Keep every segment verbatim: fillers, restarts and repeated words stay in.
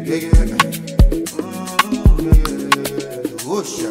yeah, yeah. Mm, oh, shit.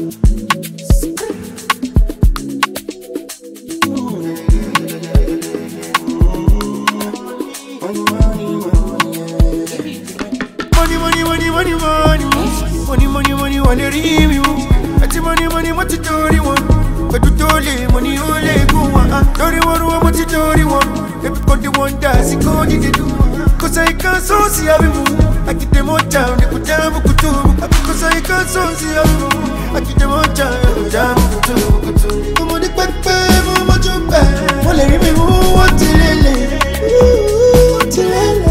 Money, money, money, money, money, money, money, money, wanna leave you. Ati money, money, what you do, you want? But you told me, money, only go on. Don't you want what you do, you want? If you got the one that's it, go did it do. Cause I can't so see how we move. I keep them on down, they put down, put down. Cause I can't so see how we move. I keep them on down, put down, put down, put down. Come on, the back, back, come on, jump back. Wanna leave me, who want to lele? Ooh, to lele.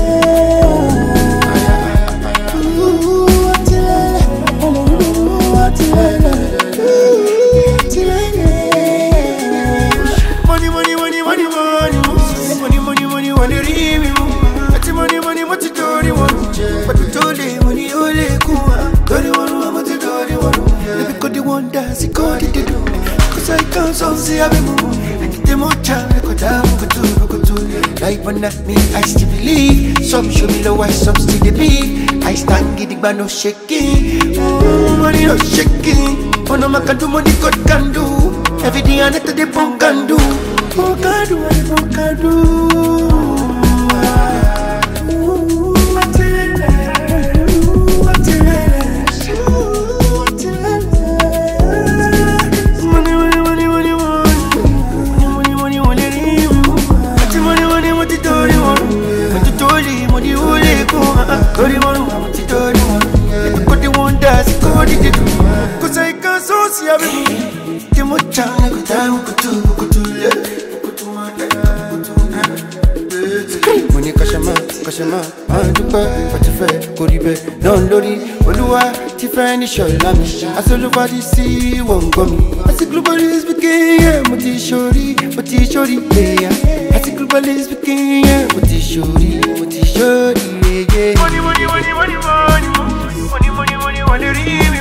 Money, money, money, money, money, money, money, money, wanna leave you. Ati money, money, what you do, you want? But you told me, money, only go on. Don't you want what you do, you want? Let me go the one dance, you go the do. Cause I can't so see how we move. I get them more time, I go down, go to, go to. Like one at me, I still believe. Some show me low, some still the beat. I stand getting by no shaking. Oh, money no shaking. Oh no, man can do money, God can do. Everything I need to the punk can do. Punk can do, what the punk can do. Cause I can't so see how we move. The more time I go down, go to, go to, go to my money kashama, kashama, andupa, patife, koribe, non lori, oluwa, tifani sholami. As all over the sea, won't go me. As the global is begin, moti shori, moti shori, yeah. As the global is begin, moti shori, moti shori, yeah. Money, money, money, money, money, money, money, money, money, money.